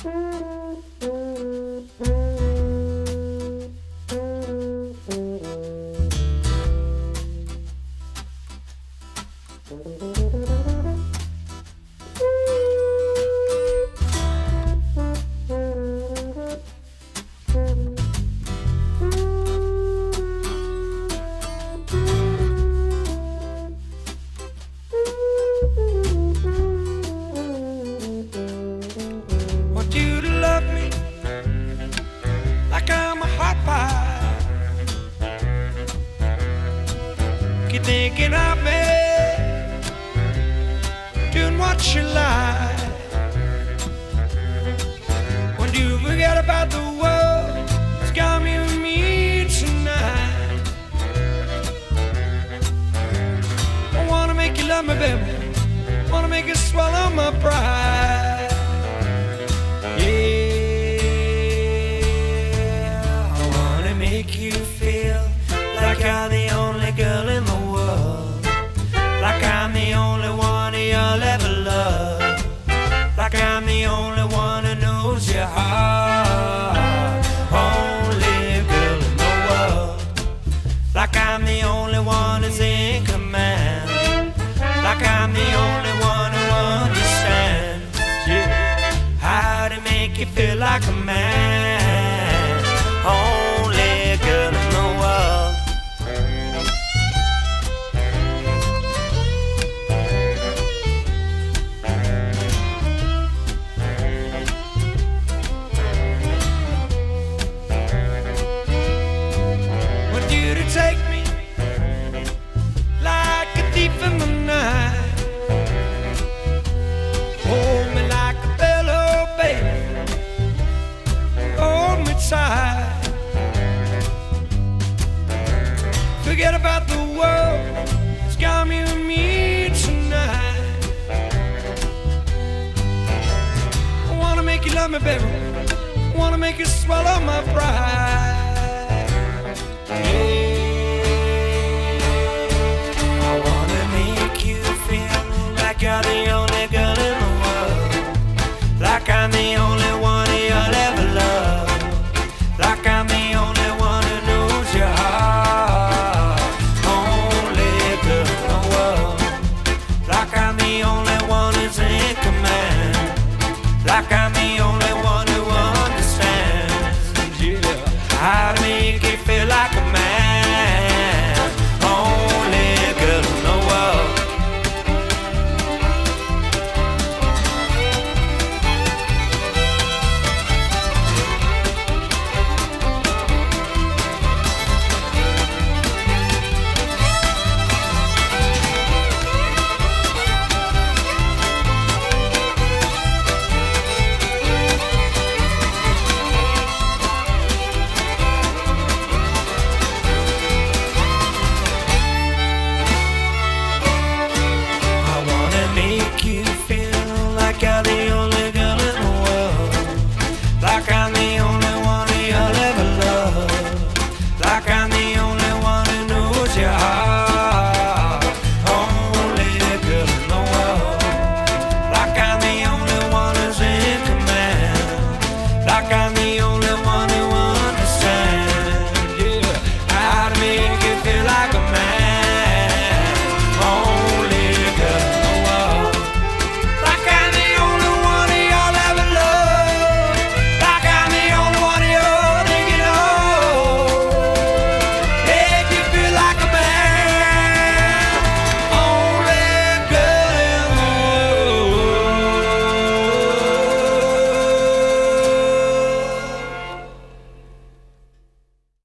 Want you to love me like I'm a hot pie. Keep thinking of me, doing what you like. When you forget about the world, it's got me with me tonight. I wanna make you love me, baby. Wanna make you swallow my pride. Make you feel like I'm the only girl in the world, like I'm the only one you'll ever love, like I'm the only one who knows your heart, only girl in the world, like I'm the only one who's in command, like I'm the only one who understands, yeah, how to make you feel like a man, only girl in the world. Want you to take me like a thief in the night, hold me like a pillow, baby, hold me tight. Forget about the world, it's got me with me tonight. I wanna make you love me, baby. I wanna make you swallow my pride. Yeah. I wanna make you feel like you're the only